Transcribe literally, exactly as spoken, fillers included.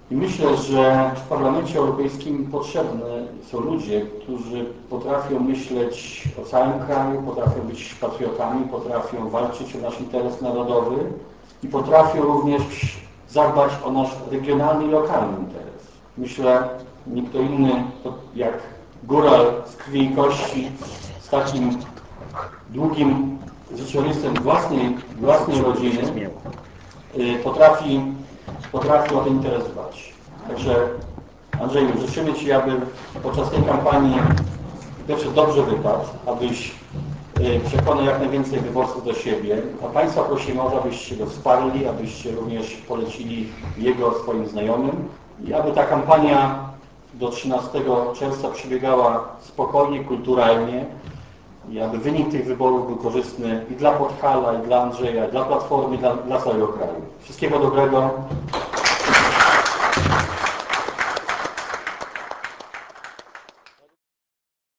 I myślę, że w Parlamencie Europejskim potrzebne są ludzie, którzy potrafią myśleć o całym kraju, potrafią być patriotami, potrafią walczyć o nasz interes narodowy i potrafią również zadbać o nasz regionalny i lokalny interes. Myślę, nie kto inny jak góral z krwi i kości, z takim długim życiorysem własnej, własnej rodziny, potrafi, potrafi o ten interes dbać. Także Andrzeju, życzymy Ci, aby podczas tej kampanii pierwsze dobrze wypadł, abyś przekonał jak najwięcej wyborców do siebie, a Państwa prosimy o to, abyście go wsparli, abyście również polecili jego swoim znajomym i aby ta kampania do trzynastego czerwca przebiegała spokojnie, kulturalnie i aby wynik tych wyborów był korzystny i dla Podhala, i dla Andrzeja, i dla Platformy, i dla, dla całego kraju. Wszystkiego dobrego.